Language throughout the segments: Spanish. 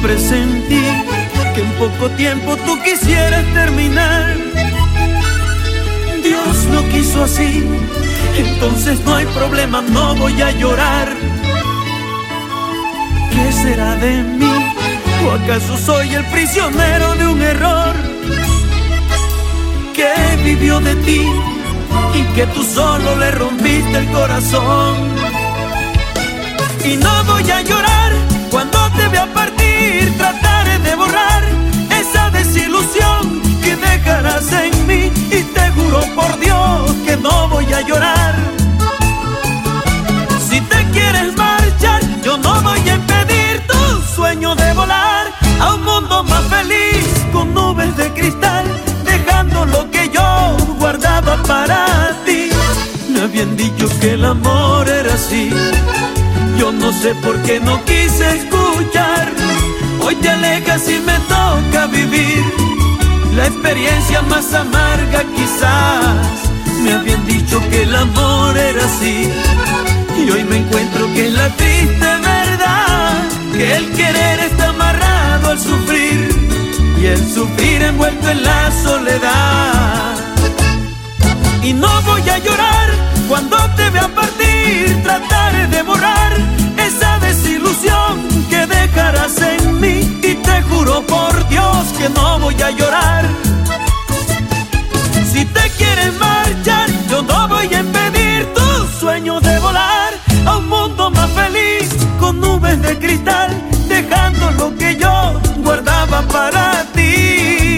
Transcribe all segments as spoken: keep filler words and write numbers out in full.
presentí que en poco tiempo tú quisieras terminar. Dios lo quiso así, entonces no hay problema, no voy a llorar. ¿Qué será de mí? ¿O acaso soy el prisionero de un error que vivió de ti y que tú solo le rompiste el corazón? Y no voy a llorar cuando te vea partir, trataré de borrar esa desilusión que dejarás en mí, y te juro por Dios que no voy a llorar. Si te quieres marchar, yo no voy a impedir tu sueño de volar a un mundo más feliz, con nubes de cristal, dejando lo que yo guardaba para ti. Me habían dicho que el amor era así, yo no sé por qué no quise escuchar. Hoy te alejas y me toca vivir la experiencia más amarga quizás. Me habían dicho que el amor era así, y hoy me encuentro que es la triste verdad, que el querer está amarrado al sufrir, y el sufrir envuelto en la soledad. Y no voy a llorar cuando te vea partir, trataré de borrar esa desilusión que dejarás en mí, y te juro por Dios que no voy a llorar. Si te quieres marchar, yo no voy a impedir tu sueño de volar a un mundo más feliz, con nubes de cristal, dejando lo que yo guardaba para ti.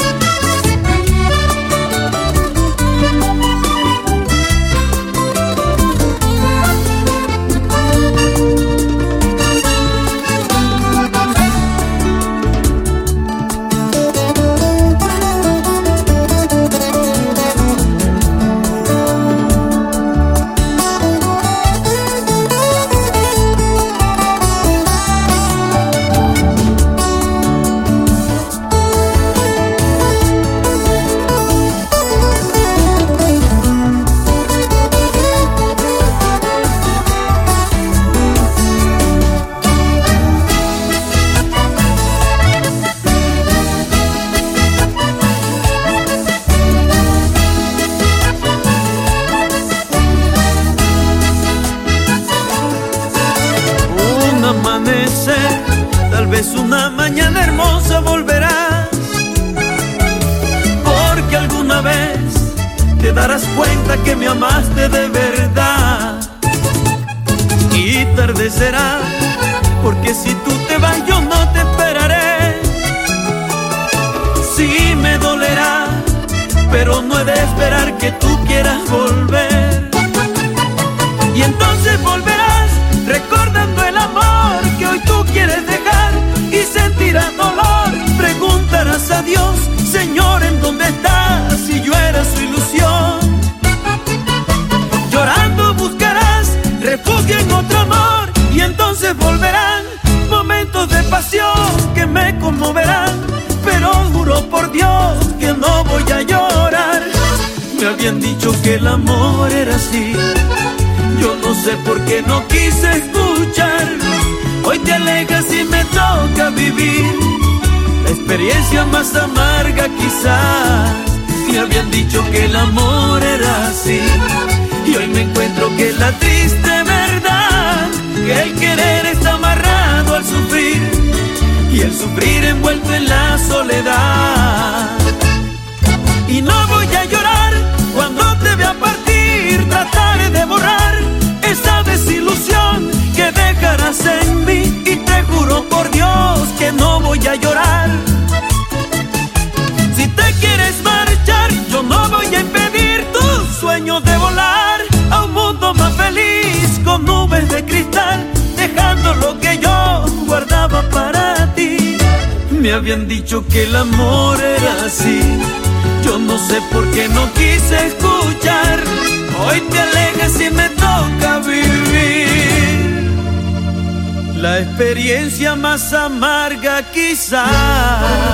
Tal vez una mañana hermosa volverás, porque alguna vez te darás cuenta que me amaste de verdad. Y tarde será, porque si tú te vas yo no te esperaré. Sí me dolerá, pero no he de esperar que tú quieras volver. Y entonces volverás recordando el amor que hoy tú quieres dejar, y sentirás dolor. Preguntarás a Dios, Señor, ¿en dónde estás? Si yo era su ilusión. Llorando buscarás refugio en otro amor, y entonces volverán momentos de pasión que me conmoverán, pero juro por Dios que no voy a llorar. Me habían dicho que el amor era así, yo no sé por qué no quise escuchar. Hoy te alejas y me toca vivir la experiencia más amarga quizás. Me habían dicho que el amor era así, y hoy me encuentro que es la triste verdad, que el querer está amarrado al sufrir, y el sufrir envuelto en la soledad. Y no voy a llorar cuando te vea partir, trataré de borrar esa desilusión que dejarás en mí, y te juro por Dios que no voy a llorar. Si te quieres marchar, yo no voy a impedir tu sueño de volar a un mundo más feliz, con nubes de cristal, dejando lo que yo guardaba para ti. Me habían dicho que el amor era así, yo no sé por qué no quise escuchar. Hoy te alejas y me toca vivir la experiencia más amarga quizás.